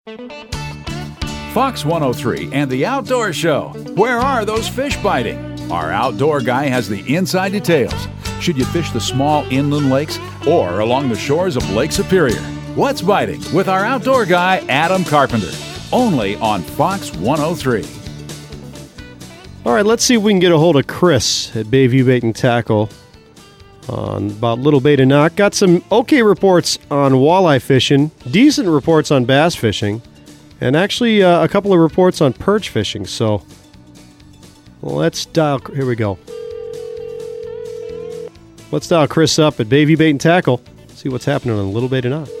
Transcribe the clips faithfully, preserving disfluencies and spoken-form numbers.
Fox one oh three and the Outdoor Show. Where are those fish biting? Our outdoor guy has the inside details. Should you fish the small inland lakes or along the shores of Lake Superior? What's biting with our outdoor guy, Adam Carpenter. Only on Fox one oh three. All right, let's see if we can get a hold of Chris at Bayview Bait and Tackle on about Little Bay to Knock. Got some okay reports on walleye fishing, decent reports on bass fishing, and actually uh, a couple of reports on perch fishing. So let's dial. Here we go. Let's dial Chris up at Bayview Bait and Tackle. See what's happening on Little Bay to Knock.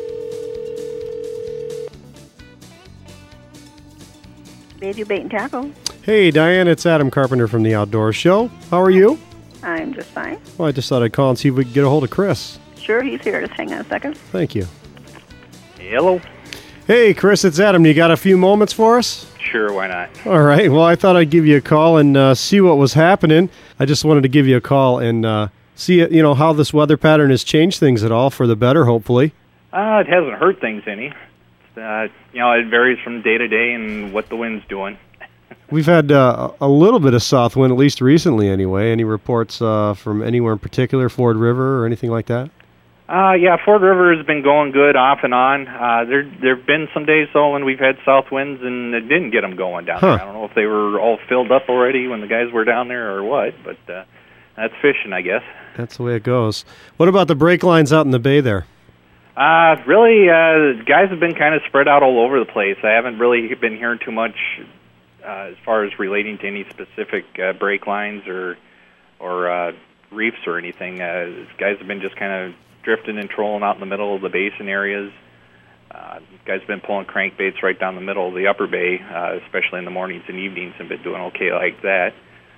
Bayview Bait and Tackle. Hey, Diane, it's Adam Carpenter from the Outdoor Show. How are you? I'm just fine. Well, I just thought I'd call and see if we could get a hold of Chris. Sure, he's here. Just hang on a second. Thank you. Hello. Hey, Chris, it's Adam. You got a few moments for us? Sure, why not? All right. Well, I thought I'd give you a call and uh, see what was happening. I just wanted to give you a call and uh, see, you know, how this weather pattern has changed things at all for the better, hopefully. Uh, it hasn't hurt things any. Uh, you know, it varies from day to day and what the wind's doing. We've had uh, a little bit of south wind, at least recently anyway. Any reports uh, from anywhere in particular, Ford River or anything like that? Uh, yeah, Ford River has been going good off and on. Uh, there there have been some days, though, when we've had south winds and it didn't get them going down huh. there. I don't know if they were all filled up already when the guys were down there or what, but uh, that's fishing, I guess. That's the way it goes. What about the break lines out in the bay there? Uh, really, uh, guys have been kind of spread out all over the place. I haven't really been hearing too much Uh, as far as relating to any specific uh, break lines or or uh, reefs or anything. Uh, guys have been just kind of drifting and trolling out in the middle of the basin areas. Uh, guys have been pulling crankbaits right down the middle of the upper bay, uh, especially in the mornings and evenings, and been doing okay like that.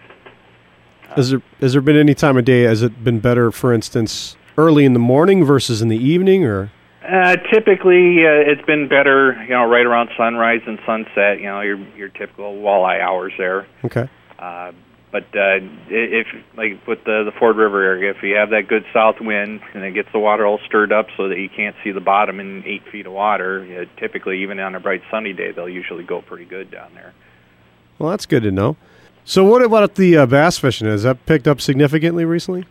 Uh, has there has there been any time of day? Has it been better, for instance, early in the morning versus in the evening, or? Uh, typically, uh, it's been better, you know, right around sunrise and sunset. You know, your your typical walleye hours there. Okay. Uh, but uh, if, like with the the Ford River area, if you have that good south wind and it gets the water all stirred up so that you can't see the bottom in eight feet of water, you know, typically even on a bright sunny day, they'll usually go pretty good down there. Well, that's good to know. So, what about the uh, bass fishing? Has that picked up significantly recently?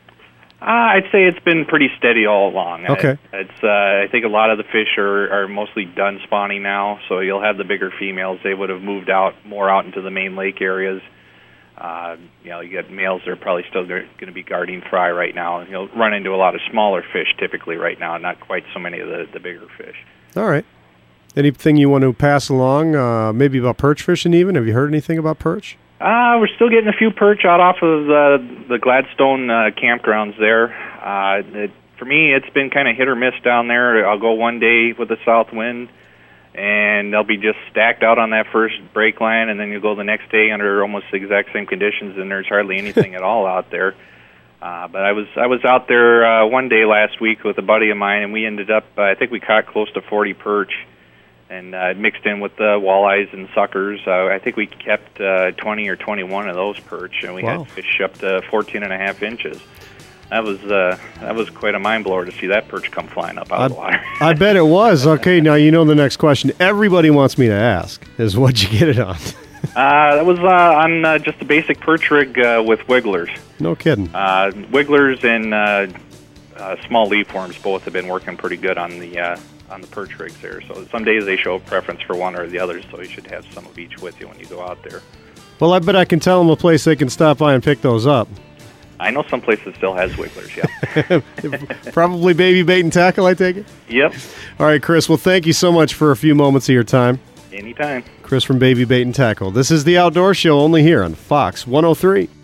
Uh, I'd say it's been pretty steady all along. Okay. Uh, it's uh, I think a lot of the fish are, are mostly done spawning now, so you'll have the bigger females. They would have moved out more out into the main lake areas. Uh, you know, you got males that are probably still going to be guarding fry right now. You'll run into a lot of smaller fish typically right now, not quite so many of the, the bigger fish. All right. Anything you want to pass along, uh, maybe about perch fishing even? Have you heard anything about perch? Uh, we're still getting a few perch out off of uh, the Gladstone uh, campgrounds there. Uh, it, for me, it's been kind of hit or miss down there. I'll go one day with the south wind, and they'll be just stacked out on that first break line, and then you go the next day under almost the exact same conditions, and there's hardly anything at all out there. Uh, but I was I was out there uh, one day last week with a buddy of mine, and we ended up, uh, I think we caught close to forty perch. And uh, mixed in with the walleyes and suckers. Uh, I think we kept uh, twenty or twenty-one of those perch, and we wow. had fish up to fourteen and a half inches. That was uh, that was quite a mind blower to see that perch come flying up out I, of the water. I bet it was. Okay, now you know the next question everybody wants me to ask is what'd you get it on? uh, that was uh, on uh, just a basic perch rig uh, with wigglers. No kidding. Uh, wigglers and uh, uh, small leaf worms both have been working pretty good on the uh, on the perch rigs there. So some days they show a preference for one or the other, so you should have some of each with you when you go out there. Well, I bet I can tell them a place they can stop by and pick those up. I know some place that still has wigglers, yeah. Probably Baby Bait and Tackle, I take it? Yep. All right, Chris, well, thank you so much for a few moments of your time. Anytime. Chris from Baby Bait and Tackle. This is The Outdoor Show, only here on Fox one oh three.